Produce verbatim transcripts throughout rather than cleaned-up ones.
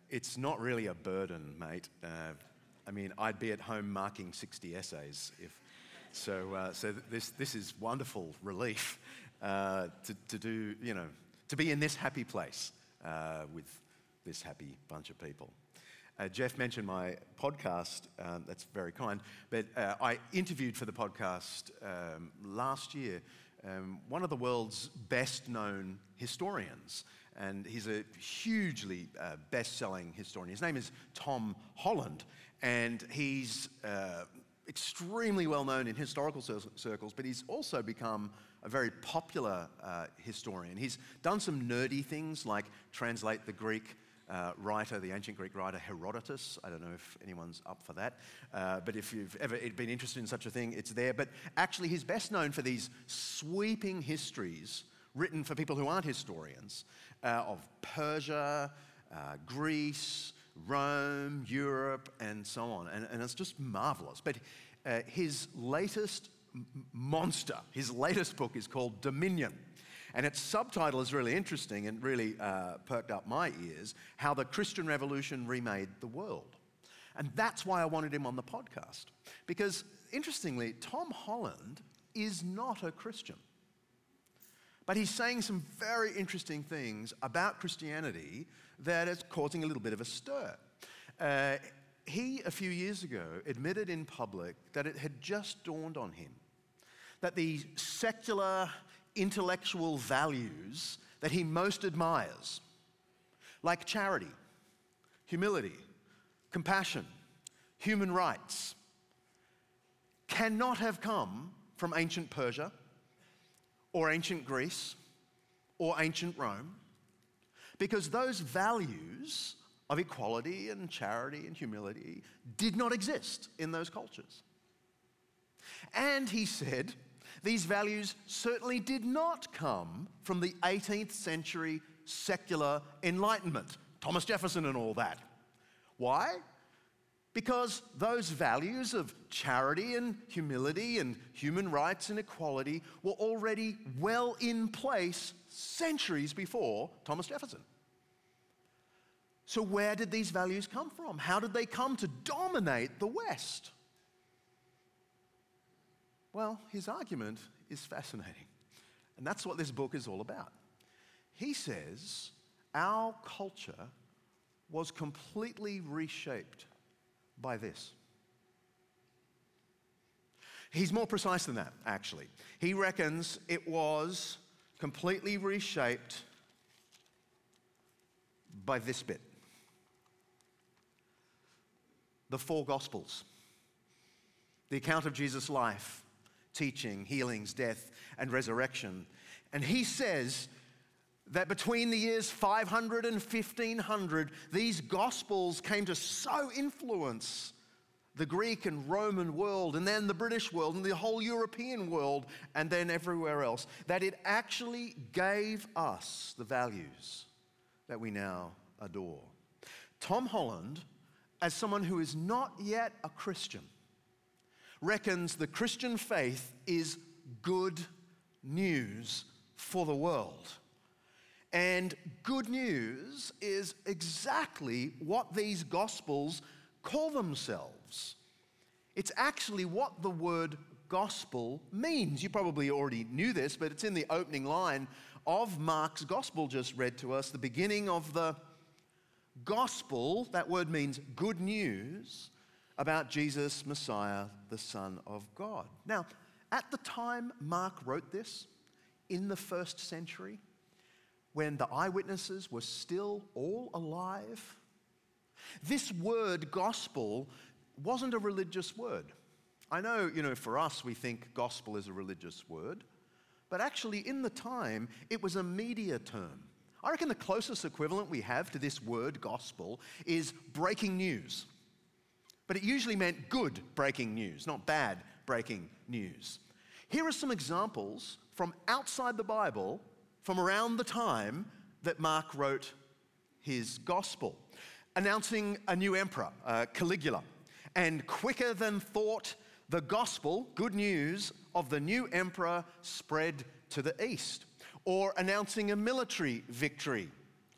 it's not really a burden, mate. Uh, I mean, I'd be at home marking sixty essays if so. Uh, so this this is wonderful relief uh, to to do, you know, to be in this happy place uh, with this happy bunch of people. Uh, Jeff mentioned my podcast. Um, that's very kind. But uh, I interviewed for the podcast um, last year um, one of the world's best-known historians. And he's a hugely uh, best-selling historian. His name is Tom Holland. And he's uh, extremely well-known in historical cir- circles, but he's also become a very popular uh, historian. He's done some nerdy things like translate the Greek Uh, writer, the ancient Greek writer Herodotus. I don't know if anyone's up for that, uh, but if you've ever been interested in such a thing, it's there. But actually, he's best known for these sweeping histories written for people who aren't historians uh, of Persia, uh, Greece, Rome, Europe, and so on. And, and it's just marvelous. But uh, his latest m- monster, his latest book is called Dominion. And its subtitle is really interesting and really uh, perked up my ears, How the Christian Revolution Remade the World. And that's why I wanted him on the podcast. Because, interestingly, Tom Holland is not a Christian. But he's saying some very interesting things about Christianity that is causing a little bit of a stir. Uh, he, a few years ago, admitted in public that it had just dawned on him that the secular intellectual values that he most admires, like charity, humility, compassion, human rights, cannot have come from ancient Persia or ancient Greece or ancient Rome, because those values of equality and charity and humility did not exist in those cultures. And he said, these values certainly did not come from the eighteenth century secular Enlightenment, Thomas Jefferson and all that. Why? Because those values of charity and humility and human rights and equality were already well in place centuries before Thomas Jefferson. So where did these values come from? How did they come to dominate the West? Well, his argument is fascinating, and that's what this book is all about. He says our culture was completely reshaped by this. He's more precise than that, actually. He reckons it was completely reshaped by this bit. The four Gospels, the account of Jesus' life, teaching, healings, death, and resurrection. And he says that between the years five hundred and fifteen hundred, these Gospels came to so influence the Greek and Roman world, and then the British world, and the whole European world, and then everywhere else, that it actually gave us the values that we now adore. Tom Holland, as someone who is not yet a Christian, reckons the Christian faith is good news for the world. And good news is exactly what these Gospels call themselves. It's actually what the word gospel means. You probably already knew this, but it's in the opening line of Mark's Gospel just read to us, the beginning of the Gospel. That word means good news about Jesus, Messiah, the Son of God. Now, at the time Mark wrote this, in the first century, when the eyewitnesses were still all alive, this word gospel wasn't a religious word. I know, you know, for us we think gospel is a religious word, but actually in the time it was a media term. I reckon the closest equivalent we have to this word gospel is breaking news. But it usually meant good breaking news, not bad breaking news. Here are some examples from outside the Bible, from around the time that Mark wrote his gospel. Announcing a new emperor, uh, Caligula, and quicker than thought, the gospel, good news, of the new emperor spread to the east. Or announcing a military victory.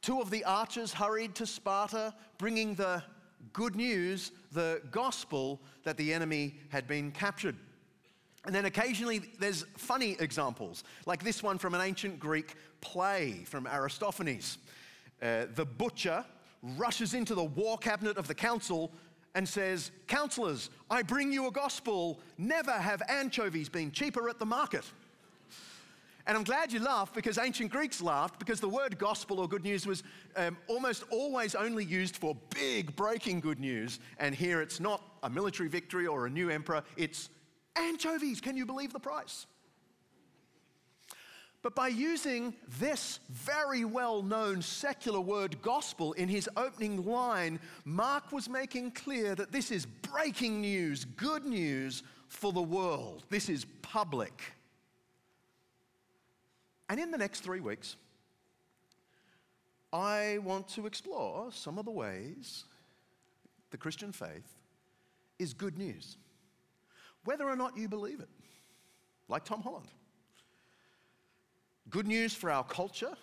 Two of the archers hurried to Sparta, bringing the good news, the gospel, that the enemy had been captured. And then occasionally there's funny examples, like this one from an ancient Greek play from Aristophanes. Uh, the butcher rushes into the war cabinet of the council and says, "Counselors, I bring you a gospel. Never have anchovies been cheaper at the market." And I'm glad you laughed, because ancient Greeks laughed, because the word gospel or good news was um, almost always only used for big breaking good news. And here it's not a military victory or a new emperor, it's anchovies. Can you believe the price? But by using this very well-known secular word gospel in his opening line, Mark was making clear that this is breaking news, good news for the world. This is public. And in the next three weeks, I want to explore some of the ways the Christian faith is good news, whether or not you believe it, like Tom Holland. Good news for our culture,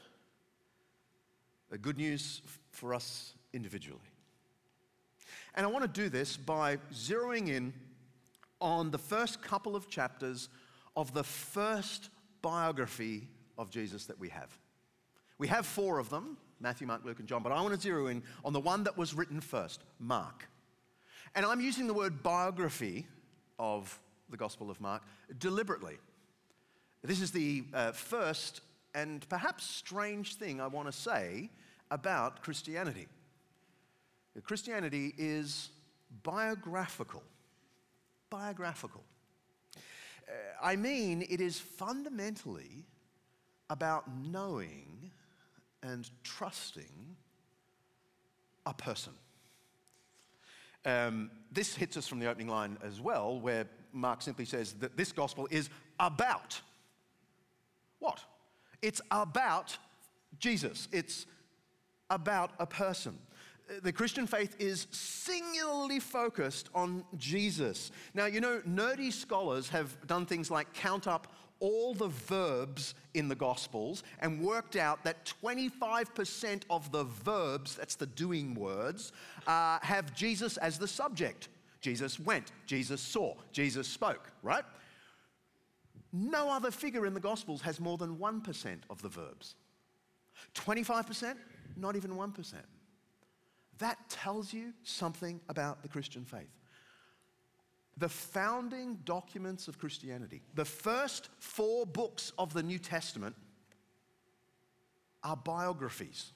good news for us individually. And I want to do this by zeroing in on the first couple of chapters of the first biography of Jesus that we have. We have four of them, Matthew, Mark, Luke, and John, but I want to zero in on the one that was written first, Mark. And I'm using the word biography of the Gospel of Mark deliberately. This is the uh, first and perhaps strange thing I want to say about Christianity. Christianity is biographical. Biographical. Uh, I mean, it is fundamentally about knowing and trusting a person. Um, this hits us from the opening line as well, where Mark simply says that this gospel is about what? It's about Jesus. It's about a person. The Christian faith is singularly focused on Jesus. Now, you know, nerdy scholars have done things like count up all the verbs in the Gospels and worked out that twenty-five percent of the verbs, that's the doing words, uh, have Jesus as the subject. Jesus went, Jesus saw, Jesus spoke, right? No other figure in the Gospels has more than one percent of the verbs. twenty-five percent, not even one percent. That tells you something about the Christian faith. The founding documents of Christianity, the first four books of the New Testament, are biographies.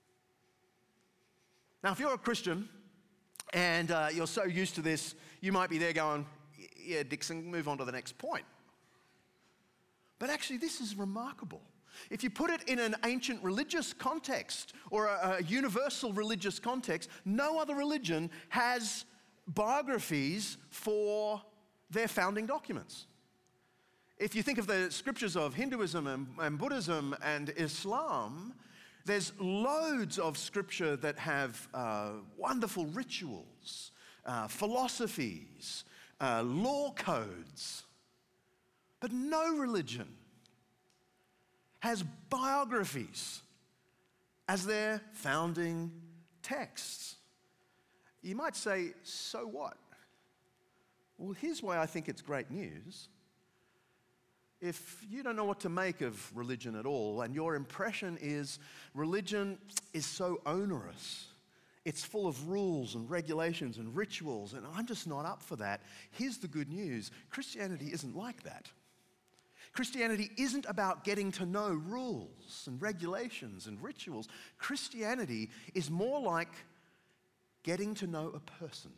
Now, if you're a Christian and uh, you're so used to this, you might be there going, "Yeah, Dixon, move on to the next point." But actually, this is remarkable. If you put it in an ancient religious context or a, a universal religious context, no other religion has biographies for their founding documents. If you think of the scriptures of Hinduism and, and Buddhism and Islam, there's loads of scripture that have uh, wonderful rituals, uh, philosophies, uh, law codes. But no religion has biographies as their founding texts. You might say, so what? Well, here's why I think it's great news. If you don't know what to make of religion at all, and your impression is religion is so onerous, it's full of rules and regulations and rituals, and I'm just not up for that, here's the good news. Christianity isn't like that. Christianity isn't about getting to know rules and regulations and rituals. Christianity is more like getting to know a person.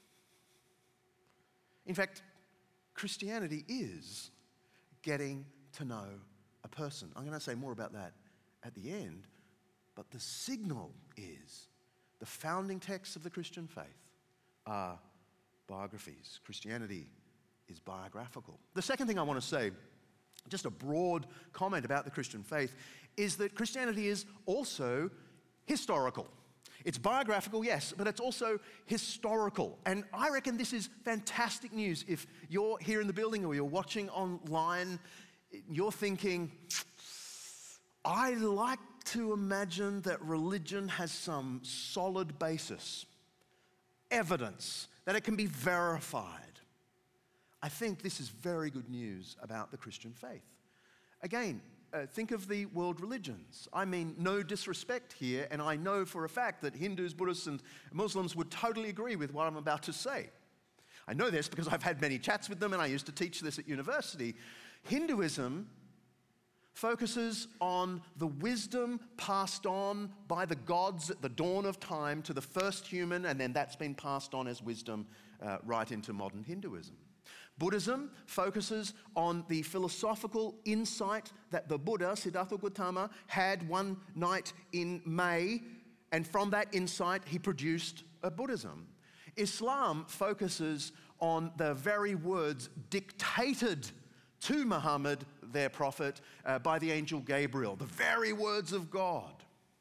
In fact, Christianity is getting to know a person. I'm going to say more about that at the end, but the signal is the founding texts of the Christian faith are biographies. Christianity is biographical. The second thing I want to say, just a broad comment about the Christian faith, is that Christianity is also historical. It's biographical, yes, but it's also historical. And I reckon this is fantastic news. If you're here in the building or you're watching online, you're thinking, I like to imagine that religion has some solid basis, evidence, that it can be verified, I think this is very good news about the Christian faith. Again, uh, think of the world religions. I mean, no disrespect here, and I know for a fact that Hindus, Buddhists, and Muslims would totally agree with what I'm about to say. I know this because I've had many chats with them, and I used to teach this at university. Hinduism focuses on the wisdom passed on by the gods at the dawn of time to the first human, and then that's been passed on as wisdom uh, right into modern Hinduism. Buddhism focuses on the philosophical insight that the Buddha, Siddhartha Gautama, had one night in May, and from that insight he produced a Buddhism. Islam focuses on the very words dictated to Muhammad, their prophet, uh, by the angel Gabriel, the very words of God.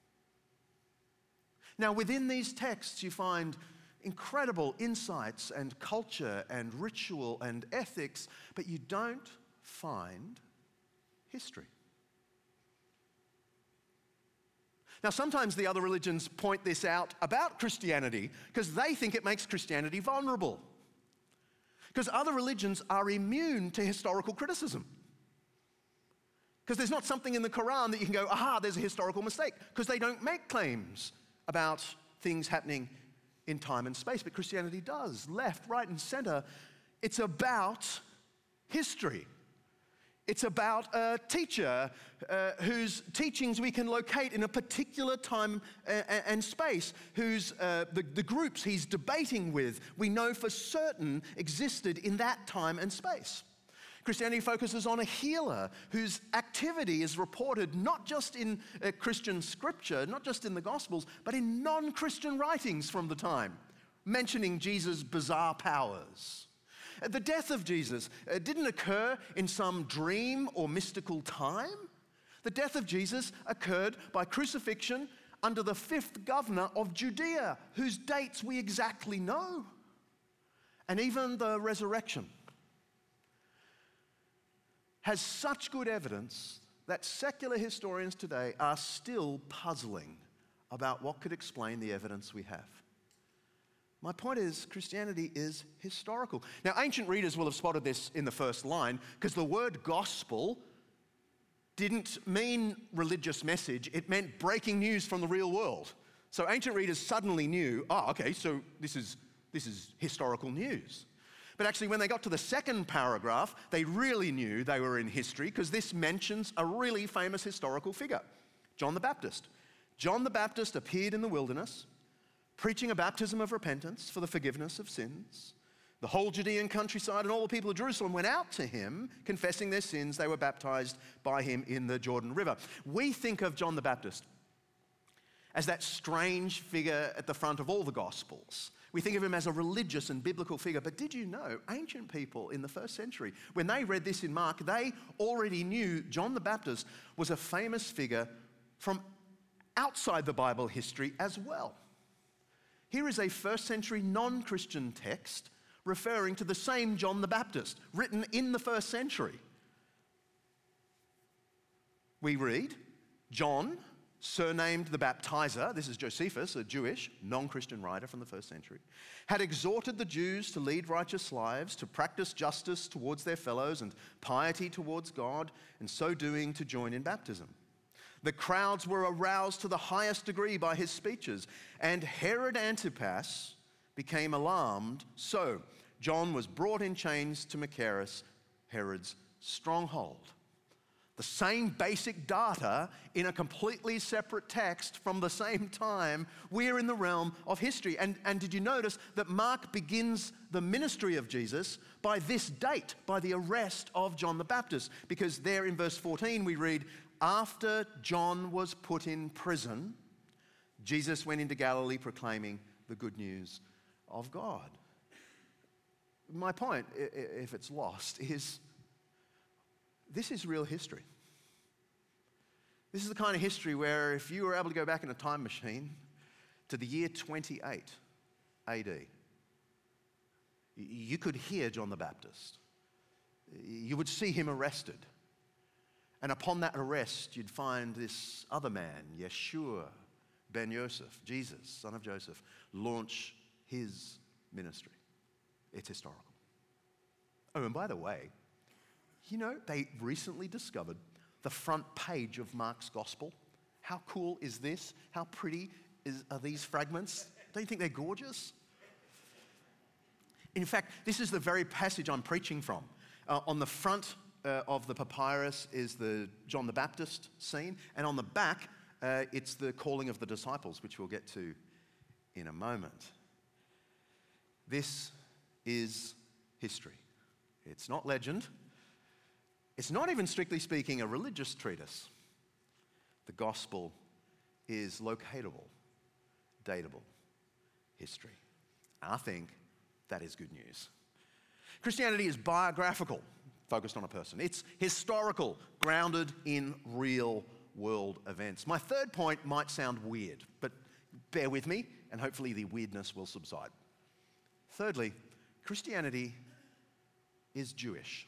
Now, within these texts, you find incredible insights and culture and ritual and ethics, but you don't find history. Now, sometimes the other religions point this out about Christianity because they think it makes Christianity vulnerable. Because other religions are immune to historical criticism. Because there's not something in the Quran that you can go, aha, there's a historical mistake. Because they don't make claims about things happening in time and space. But Christianity does, left, right, and center. It's about history. It's about a teacher uh, whose teachings we can locate in a particular time and, and space, whose uh, the, the groups he's debating with, we know for certain existed in that time and space. Christianity focuses on a healer whose activity is reported not just in uh, Christian scripture, not just in the Gospels, but in non-Christian writings from the time, mentioning Jesus' bizarre powers. The death of Jesus uh, didn't occur in some dream or mystical time. The death of Jesus occurred by crucifixion under the fifth governor of Judea, whose dates we exactly know. And even the resurrection has such good evidence that secular historians today are still puzzling about what could explain the evidence we have. My point is, Christianity is historical. Now, ancient readers will have spotted this in the first line, because the word gospel didn't mean religious message, it meant breaking news from the real world. So ancient readers suddenly knew, oh, okay, so this is, this is historical news. But actually, when they got to the second paragraph, they really knew they were in history, because this mentions a really famous historical figure, John the Baptist. John the Baptist appeared in the wilderness, preaching a baptism of repentance for the forgiveness of sins. The whole Judean countryside and all the people of Jerusalem went out to him, confessing their sins. They were baptized by him in the Jordan River. We think of John the Baptist as that strange figure at the front of all the Gospels. We think of him as a religious and biblical figure. But did you know, ancient people in the first century, when they read this in Mark, they already knew John the Baptist was a famous figure from outside the Bible history as well. Here is a first century non-Christian text referring to the same John the Baptist, written in the first century. We read, John, surnamed the Baptizer, this is Josephus, a Jewish, non-Christian writer from the first century, had exhorted the Jews to lead righteous lives, to practice justice towards their fellows and piety towards God, and so doing to join in baptism. The crowds were aroused to the highest degree by his speeches, and Herod Antipas became alarmed. So John was brought in chains to Machaerus, Herod's stronghold. The same basic data in a completely separate text from the same time. We're in the realm of history. And, and did you notice that Mark begins the ministry of Jesus by this date, by the arrest of John the Baptist? Because there in verse fourteen we read, after John was put in prison, Jesus went into Galilee proclaiming the good news of God. My point, if it's lost, is this is real history. This is the kind of history where if you were able to go back in a time machine to the year twenty-eight A D, you could hear John the Baptist. You would see him arrested. And upon that arrest, you'd find this other man, Yeshua ben Yosef, Jesus, son of Joseph, launch his ministry. It's historical. Oh, and by the way, you know, they recently discovered the front page of Mark's gospel. How cool is this? How pretty is, are these fragments? Don't you think they're gorgeous? In fact, this is the very passage I'm preaching from. Uh, on the front uh, of the papyrus is the John the Baptist scene, and on the back, uh, it's the calling of the disciples, which we'll get to in a moment. This is history. It's not legend. It's not even, strictly speaking, a religious treatise. The gospel is locatable, datable history. I think that is good news. Christianity is biographical, focused on a person. It's historical, grounded in real world events. My third point might sound weird, but bear with me, and hopefully the weirdness will subside. Thirdly, Christianity is Jewish.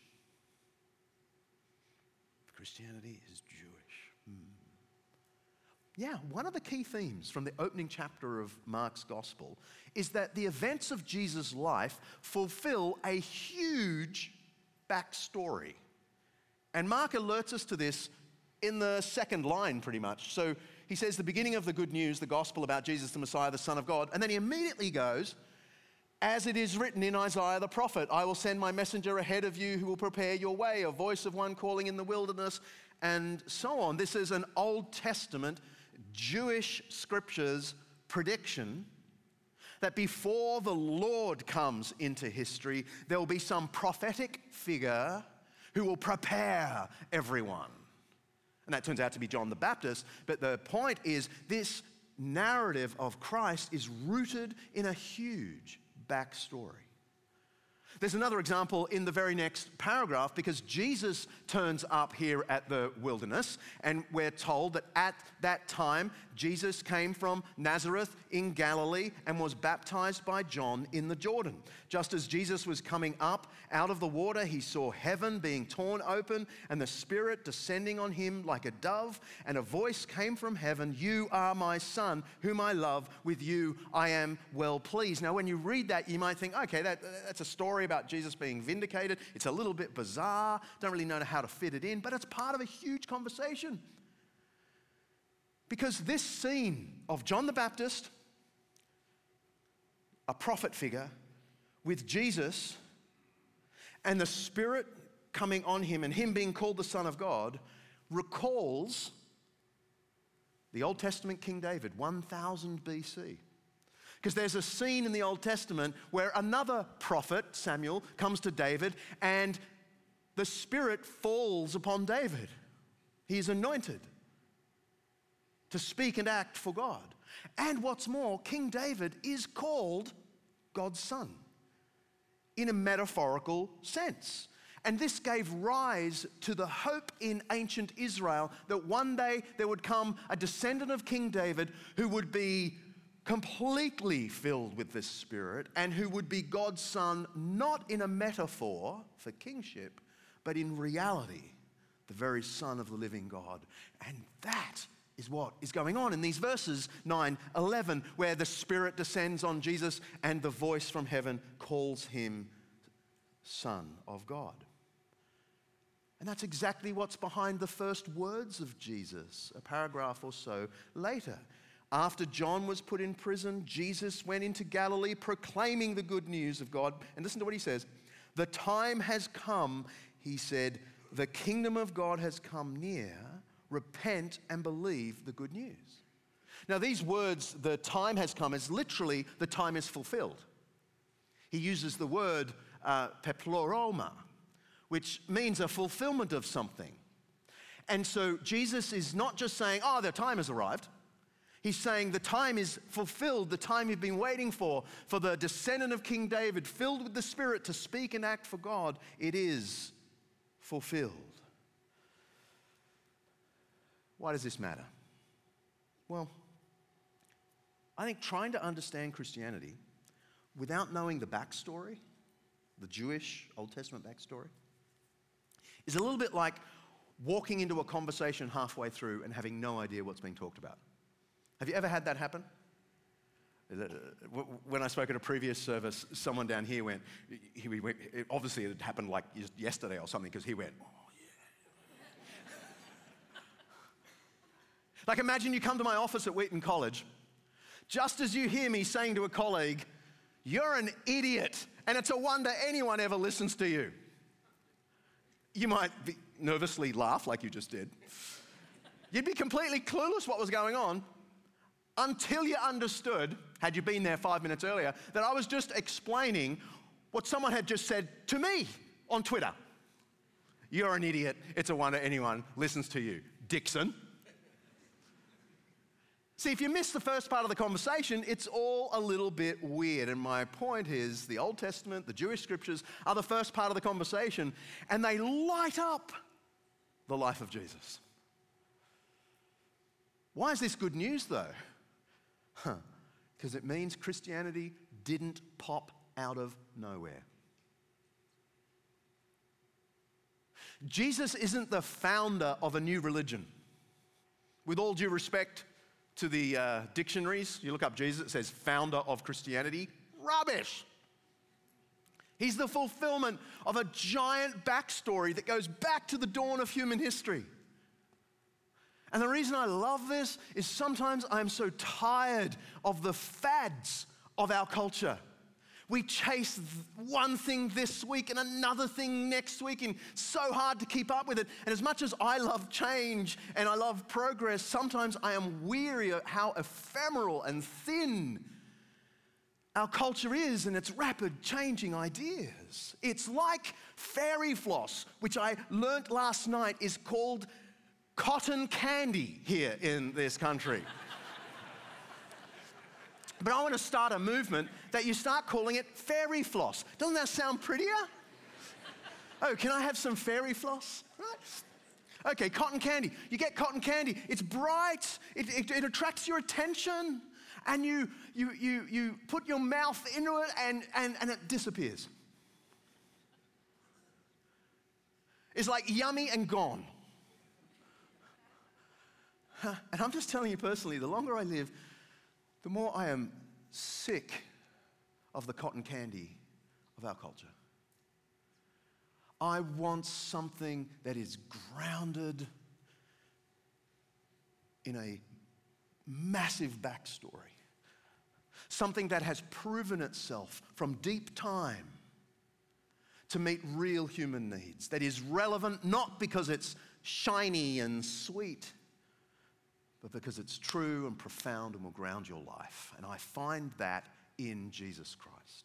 Christianity is Jewish. Hmm. Yeah, one of the key themes from the opening chapter of Mark's gospel is that the events of Jesus' life fulfill a huge backstory. And Mark alerts us to this in the second line, pretty much. So he says the beginning of the good news, the gospel about Jesus, the Messiah, the Son of God. And then he immediately goes, as it is written in Isaiah the prophet, I will send my messenger ahead of you who will prepare your way, a voice of one calling in the wilderness, and so on. This is an Old Testament Jewish scriptures prediction that before the Lord comes into history, there will be some prophetic figure who will prepare everyone. And that turns out to be John the Baptist. But the point is, this narrative of Christ is rooted in a huge backstory. There's another example in the very next paragraph, because Jesus turns up here at the wilderness, and we're told that at that time Jesus came from Nazareth in Galilee and was baptized by John in the Jordan. Just as Jesus was coming up out of the water, he saw heaven being torn open and the Spirit descending on him like a dove, and a voice came from heaven, "You are my Son, whom I love. With you I am well pleased." Now, when you read that, you might think, okay, that, that's a story about Jesus being vindicated. It's a little bit bizarre. Don't really know how to fit it in, but it's part of a huge conversation. Because this scene of John the Baptist, a prophet figure, with Jesus and the Spirit coming on him and him being called the Son of God, recalls the Old Testament King David, one thousand B C. Because there's a scene in the Old Testament where another prophet, Samuel, comes to David and the Spirit falls upon David. He is anointed to speak and act for God. And what's more, King David is called God's son in a metaphorical sense. And this gave rise to the hope in ancient Israel that one day there would come a descendant of King David who would be completely filled with the Spirit and who would be God's son, not in a metaphor for kingship, but in reality, the very Son of the living God. And that is what is going on in these verses nine, eleven, where the Spirit descends on Jesus and the voice from heaven calls him Son of God. And that's exactly what's behind the first words of Jesus, a paragraph or so later. After John was put in prison, Jesus went into Galilee proclaiming the good news of God. And listen to what he says. The time has come, he said, the kingdom of God has come near. Repent and believe the good news. Now these words, the time has come, is literally the time is fulfilled. He uses the word uh, peploroma, which means a fulfillment of something. And so Jesus is not just saying, oh, the time has arrived. He's saying the time is fulfilled, the time you've been waiting for, for the descendant of King David, filled with the Spirit to speak and act for God. It is fulfilled. Why does this matter? Well, I think trying to understand Christianity without knowing the backstory, the Jewish Old Testament backstory, is a little bit like walking into a conversation halfway through and having no idea what's being talked about. Have you ever had that happen? When I spoke at a previous service, someone down here went, he went obviously it had happened like yesterday or something, because he went, oh yeah. Like imagine you come to my office at Wheaton College, just as you hear me saying to a colleague, you're an idiot, and it's a wonder anyone ever listens to you. You might be nervously laugh like you just did. You'd be completely clueless what was going on until you understood, had you been there five minutes earlier, that I was just explaining what someone had just said to me on Twitter. You're an idiot. It's a wonder anyone listens to you. Dixon. See, if you miss the first part of the conversation, it's all a little bit weird. And my point is, the Old Testament, the Jewish scriptures, are the first part of the conversation, and they light up the life of Jesus. Why is this good news, though? Huh. Because it means Christianity didn't pop out of nowhere. Jesus isn't the founder of a new religion. With all due respect to the uh, dictionaries, you look up Jesus, it says founder of Christianity. Rubbish. He's the fulfillment of a giant backstory that goes back to the dawn of human history. And the reason I love this is sometimes I'm so tired of the fads of our culture. We chase one thing this week and another thing next week, and so hard to keep up with it. And as much as I love change and I love progress, sometimes I am weary of how ephemeral and thin our culture is and its rapid changing ideas. It's like fairy floss, which I learnt last night is called cotton candy here in this country. But I want to start a movement that you start calling it fairy floss. Doesn't that sound prettier? Oh, can I have some fairy floss? Right. Okay, cotton candy. You get cotton candy. It's bright. It, it, it attracts your attention. And you, you, you, you put your mouth into it and, and, and it disappears. It's like yummy and gone. And I'm just telling you personally, the longer I live, the more I am sick of the cotton candy of our culture. I want something that is grounded in a massive backstory. Something that has proven itself from deep time to meet real human needs. That is relevant not because it's shiny and sweet, but because it's true and profound and will ground your life. And I find that in Jesus Christ,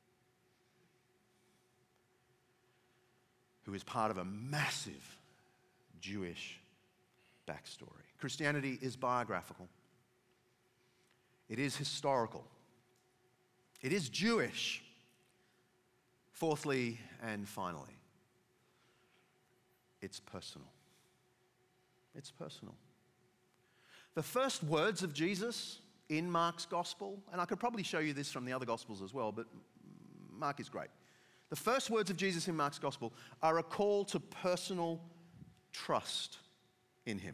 who is part of a massive Jewish backstory. Christianity is biographical. It is historical. It is Jewish. Fourthly and finally, it's personal. It's personal. The first words of Jesus in Mark's gospel, and I could probably show you this from the other gospels as well, but Mark is great. The first words of Jesus in Mark's gospel are a call to personal trust in him.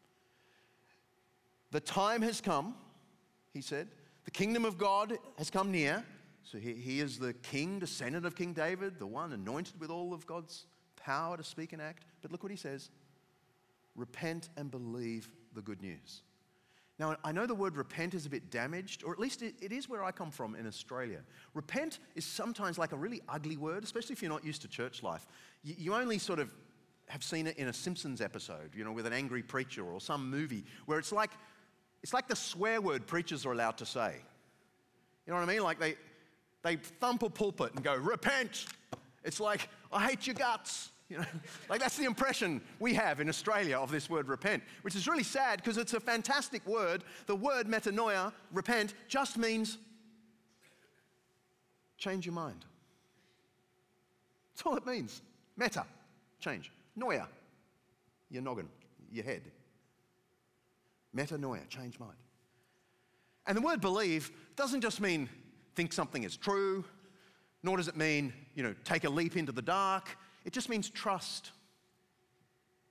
The time has come, he said. The kingdom of God has come near. So he, he is the king, descendant of King David, the one anointed with all of God's power to speak and act. But look what he says. Repent and believe the good news. Now, I know the word repent is a bit damaged, or at least it, it is where I come from in Australia. Repent is sometimes like a really ugly word, especially if you're not used to church life. You, you only sort of have seen it in a Simpsons episode, you know, with an angry preacher or some movie where it's like, it's like the swear word preachers are allowed to say. You know what I mean? Like they, they thump a pulpit and go, repent. It's like, I hate your guts. You know, like that's the impression we have in Australia of this word repent, which is really sad because it's a fantastic word. The word metanoia, repent, just means change your mind. That's all it means. Meta, change. Noia, your noggin, your head. Metanoia, change mind. And the word believe doesn't just mean think something is true, nor does it mean, you know, take a leap into the dark. It just means trust.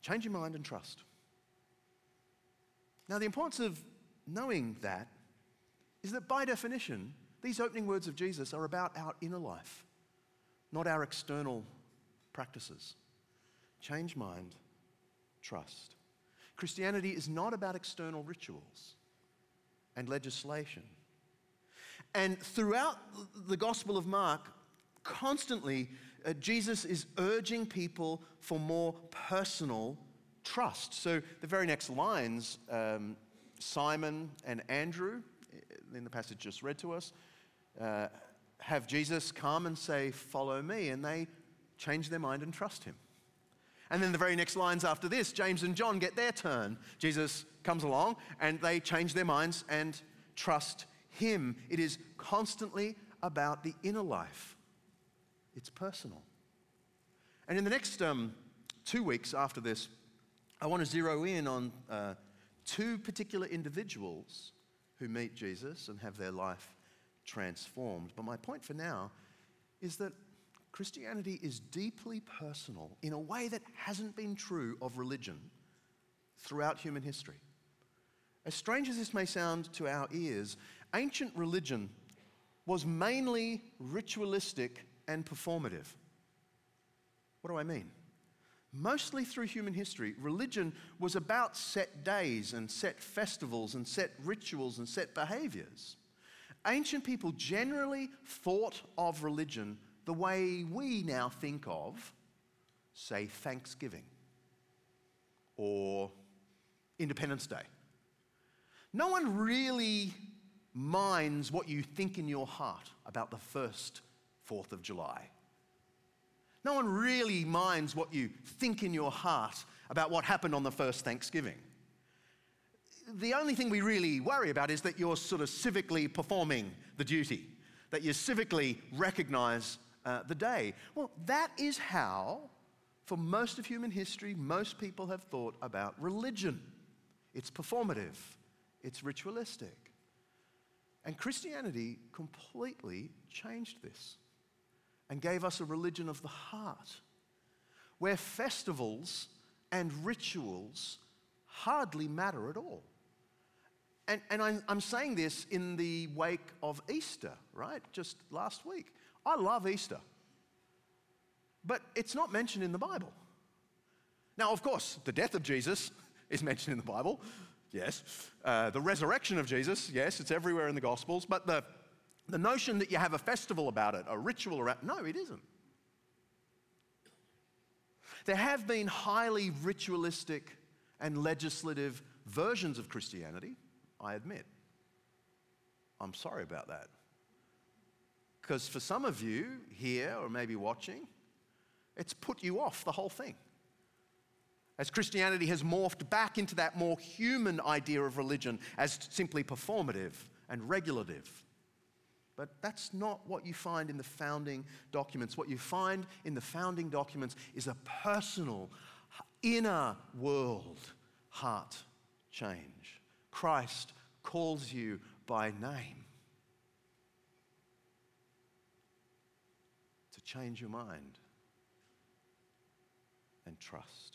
Change your mind and trust. Now, the importance of knowing that is that by definition, these opening words of Jesus are about our inner life, not our external practices. Change mind, trust. Christianity is not about external rituals and legislation. And throughout the Gospel of Mark, constantly, uh, Jesus is urging people for more personal trust. So the very next lines, um, Simon and Andrew, in the passage just read to us, uh, have Jesus come and say, "Follow me," and they change their mind and trust him. And then the very next lines after this, James and John get their turn. Jesus comes along and they change their minds and trust him. It is constantly about the inner life. It's personal. And in the next um, two weeks after this, I want to zero in on uh, two particular individuals who meet Jesus and have their life transformed. But my point for now is that Christianity is deeply personal in a way that hasn't been true of religion throughout human history. As strange as this may sound to our ears, ancient religion was mainly ritualistic and performative. What do I mean? Mostly through human history, religion was about set days and set festivals and set rituals and set behaviors. Ancient people generally thought of religion the way we now think of, say, Thanksgiving or Independence Day. No one really minds what you think in your heart about the first Fourth of July. No one really minds what you think in your heart about what happened on the first Thanksgiving. The only thing we really worry about is that you're sort of civically performing the duty, that you civically recognize uh, the day. Well, that is how, for most of human history, most people have thought about religion. It's performative, it's ritualistic. And Christianity completely changed this and gave us a religion of the heart, where festivals and rituals hardly matter at all. And, and I'm, I'm saying this in the wake of Easter, right? Just last week. I love Easter, but it's not mentioned in the Bible. Now, of course, the death of Jesus is mentioned in the Bible, yes. Uh, the resurrection of Jesus, yes, it's everywhere in the Gospels, but the The notion that you have a festival about it, a ritual around, no, it isn't. There have been highly ritualistic and legislative versions of Christianity, I admit. I'm sorry about that. Because for some of you here, or maybe watching, it's put you off the whole thing. As Christianity has morphed back into that more human idea of religion as simply performative and regulative. But that's not what you find in the founding documents. What you find in the founding documents is a personal, inner world heart change. Christ calls you by name to change your mind and trust.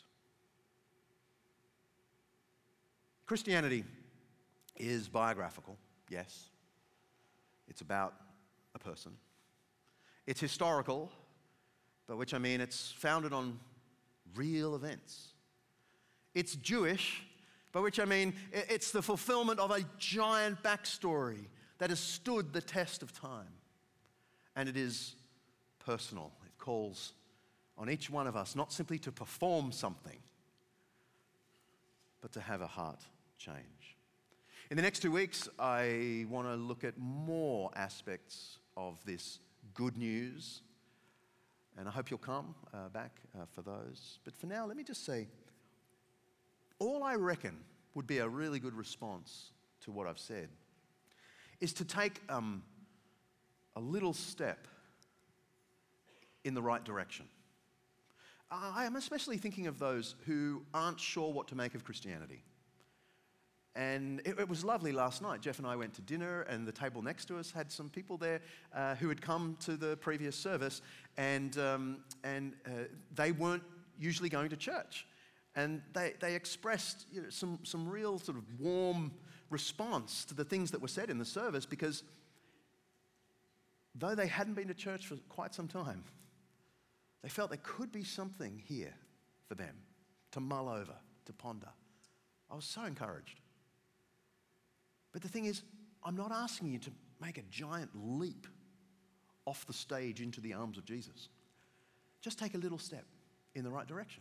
Christianity is biographical, yes. It's about a person. It's historical, by which I mean it's founded on real events. It's Jewish, by which I mean it's the fulfillment of a giant backstory that has stood the test of time. And it is personal. It calls on each one of us not simply to perform something, but to have a heart change. In the next two weeks, I want to look at more aspects of this good news, and I hope you'll come uh, back uh, for those. But for now, let me just say, all I reckon would be a really good response to what I've said is to take um, a little step in the right direction. I am especially thinking of those who aren't sure what to make of Christianity. And it, it was lovely last night. Jeff and I went to dinner, and the table next to us had some people there uh, who had come to the previous service, and, um, and uh, they weren't usually going to church. And they, they expressed you know, some, some real sort of warm response to the things that were said in the service, because though they hadn't been to church for quite some time, they felt there could be something here for them to mull over, to ponder. I was so encouraged. But the thing is, I'm not asking you to make a giant leap off the stage into the arms of Jesus. Just take a little step in the right direction.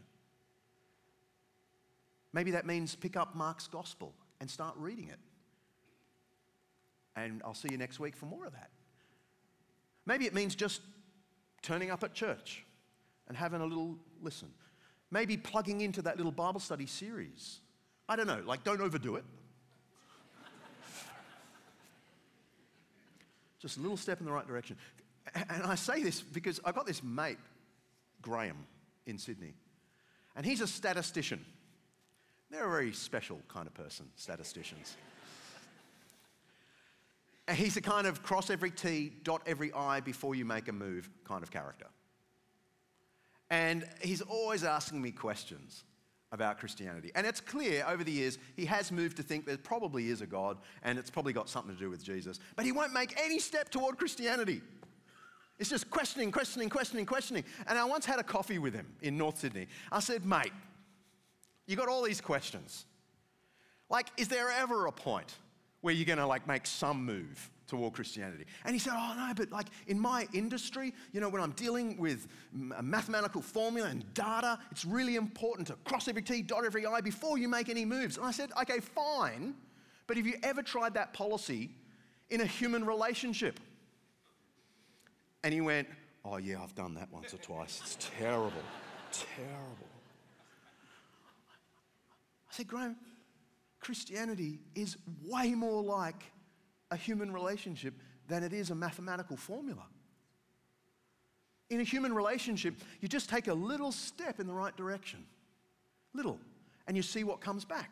Maybe that means pick up Mark's gospel and start reading it. And I'll see you next week for more of that. Maybe it means just turning up at church and having a little listen. Maybe plugging into that little Bible study series. I don't know, like don't overdo it. Just a little step in the right direction. And I say this because I've got this mate, Graham, in Sydney. And he's a statistician. They're a very special kind of person, statisticians. And he's a kind of cross every T, dot every I before you make a move kind of character. And he's always asking me questions about Christianity. And it's clear over the years he has moved to think there probably is a God and it's probably got something to do with Jesus. But he won't make any step toward Christianity. It's just questioning, questioning, questioning, questioning. And I once had a coffee with him in North Sydney. I said, mate, you got all these questions. Like, is there ever a point where you're going to like make some move toward Christianity? And he said, oh no, but like in my industry, you know, when I'm dealing with a mathematical formula and data, it's really important to cross every T, dot every I before you make any moves. And I said, okay, fine, but have you ever tried that policy in a human relationship? And he went, oh yeah, I've done that once or twice. It's terrible, terrible. I said, Graham, Christianity is way more like a human relationship than it is a mathematical formula. In a human relationship, you just take a little step in the right direction. Little. And you see what comes back.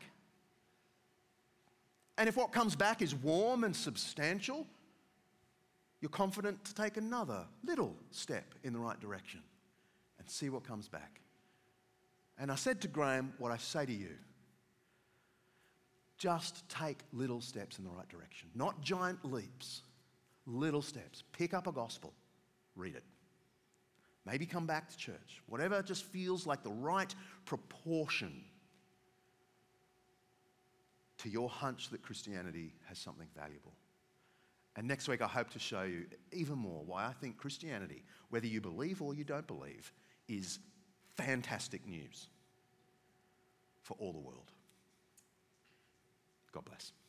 And if what comes back is warm and substantial, you're confident to take another little step in the right direction and see what comes back. And I said to Graham what I say to you. Just take little steps in the right direction. Not giant leaps, little steps. Pick up a gospel, read it. Maybe come back to church. Whatever just feels like the right proportion to your hunch that Christianity has something valuable. And next week I hope to show you even more why I think Christianity, whether you believe or you don't believe, is fantastic news for all the world. God bless.